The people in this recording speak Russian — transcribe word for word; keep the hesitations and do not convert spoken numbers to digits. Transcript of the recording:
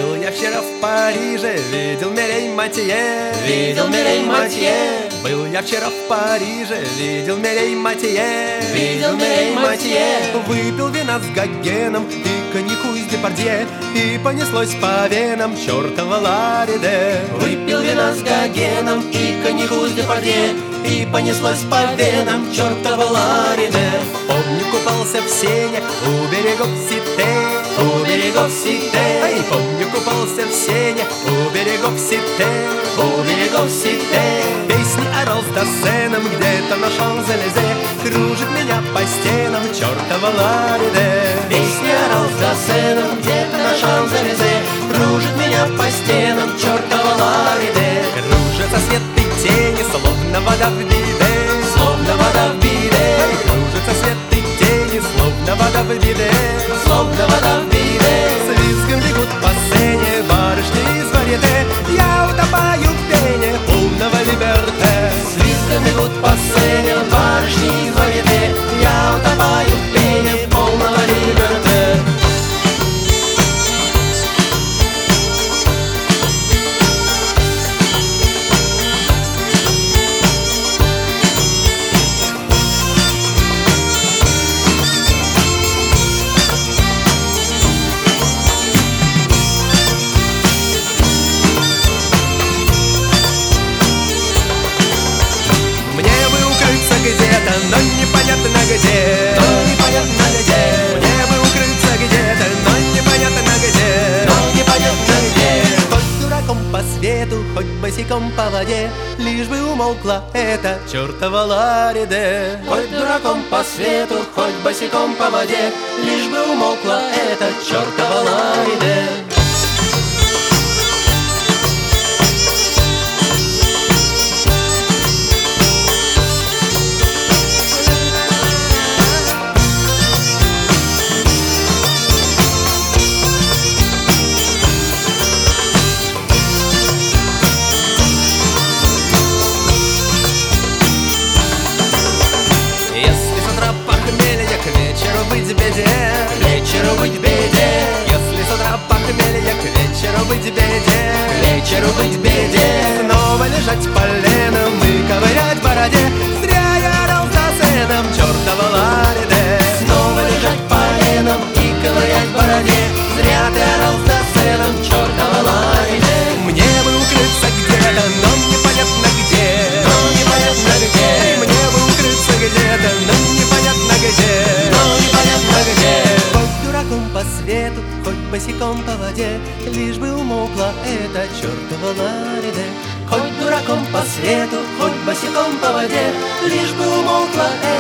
Был я вчера в Париже, видел Мирей Матье. Видел Мирей Матье. Был я вчера в Париже, видел Мирей Матье. Видел Мирей Матье. Выпил вина с Гогеном и коньяку из Депардье, и понеслось по венам чертова Лариде. Выпил вина с Гогеном и коньяку из Депардье, и понеслось по венам чертова Лариде. Помню, купался в сене у берегов Сите, у берегов Сите. Эй, помню, купался в сене у берегов Сите, у берегов Сите. Песни орал с Досеном где-то на Шанзелезе, кружит меня по стенам чертова Лариде. Песни орал с Досеном где-то на Шанзелезе, кружит меня по стенам чертова Лариде. Кружатся свет и тени, словно вода в биде, словно вода в биде. Кружатся свет и тени, словно вода в биде, словно вода в биде. С визгом бегут по сцене барышни из варьете, я утопаю в пене полного либерте. С визгом бегут по сцене барышни из варьете, я утопаю в пене полного либерте. Где-то, но непонятно где, но непонятно где. Мне бы укрыться где-то, но непонятно где, но непонятно где. Хоть дураком по свету, хоть босиком по воде, лишь бы умолкла эта чертова Лариде. Хоть дураком по свету, хоть босиком по воде, лишь бы умолкла эта чертова Лариде. Быть в беде, к вечеру быть в беде. Если с утра похмелье, к вечеру быть в беде, к вечеру быть в беде. Снова лежать поленом и ковырять в бороде, зря я орал с Досеном чертова Лариде. Снова лежать поленом и ковырять в бороде, зря ты орал с Досеном чертова Лариде. Мне бы укрыться где-то, но непонятно где, но непонятно где. Мне бы укрыться где-то, но непонятно где, Хоть дураком по свету, хоть босиком по воде, лишь бы умолкла эта чертова Лариде. Хоть дураком по свету, хоть босиком по воде, лишь бы умолкла